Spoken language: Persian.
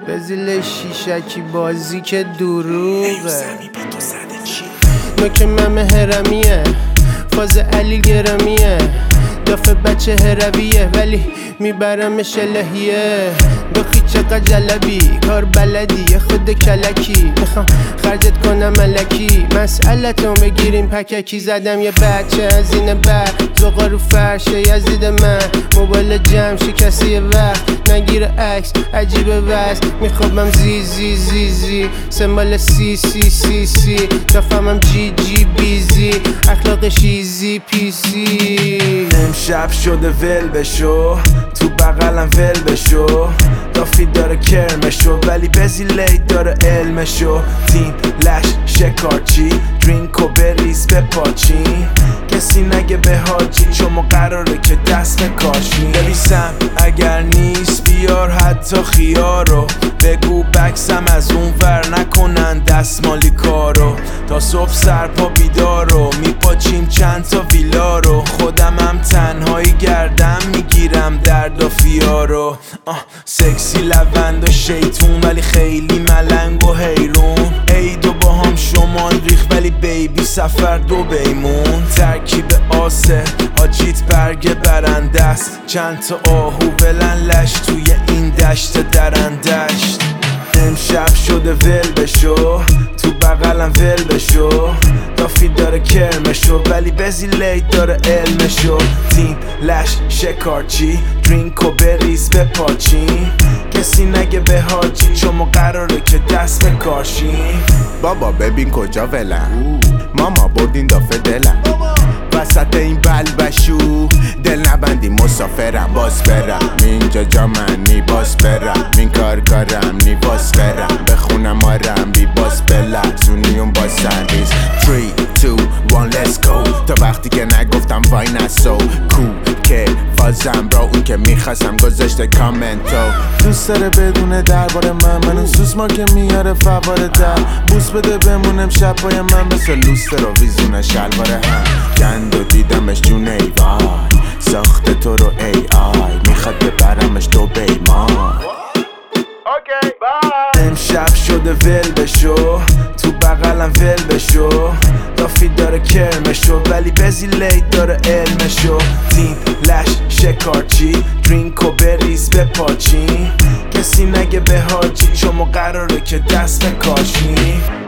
بزیل شیشکی بازی که دروغه نوک ممه هرمیه فاز علی گرمیه دافه بچه هرویه ولی میبرمش الهیه دخی چقدر جلبی کار بلدی یه خود کلکی میخوام خرجت کنم ملکی مسئلتون بگیریم پککی زدم یه بچه از این بر زغا رو فرشه یزید من موبایل جمع شکستی وقت نگیره عکس عجیبه وز میخوابم زی سمبال سی تفهمم جی بیزی اخلاقش ایزی پیسی امشب شده ول بشو تو بغلم ول بشو دافی داره کرمشو ولی بزیلیت داره علمشو تیم لش شکارچی درینکو بریز بپاچین کسی نگه به حاجی شما قراره که دست بکاشین بریسم اگر نیست بیار حتی خیارو بگو بکسم از اون ور نکنن دستمالی کارو تا صبح سرپا بیدارو میپاچیم چند تا ویلا رو خودم هم تنهایی گردم میگیرم درد و فیارو سکسی لوند و شیطون ولی خیلی ملنگ و حیرون عیدو با هم شمال ریخ ولی بیبی سفر دو بیمون ترکیب آسه آجیت برگ برنده است چند تا آهو بلن لش توی این دشت درندشت امشب شده ول بشو تو بغلم ول بشو دافی داره کرمشو ولی بزیلیت داره علمشو تیم لش شکارچی درینکو بریز بپاچین کسی نگه به حاجی شما قراره که دست بکاشین بابا ببین کجا ولم ماما بردین دافه دلم وسط این بلبشو دل نبندی مسافرم باز برم اینجا جا من نی باز برم این کارم نی باز برم بخونم آرم بی باز بلرزونی اون باز سنریز 3, 2, 1 let's go تا وقتی که نگفتم وای نسو که فازم را اون که میخواستم گذاشته کامنتو دوست داره بدونه درباره من سوسما که میاره فواره در بوس بده بمونم شب پای من مثل لوستر و ویزونه شلواره هم گند و دیدمش جون ای وای ساخته تو رو ای آی میخواد ببرمش تو بیمان امشب شده ول بشو تو بغلم ول بشو دافی داره کرمشو ولی بزیلیت داره علمشو تیم لش شکارچی درینکو بریز بپاچین کسی نگه به حاجی شما قراره که دست بکاشین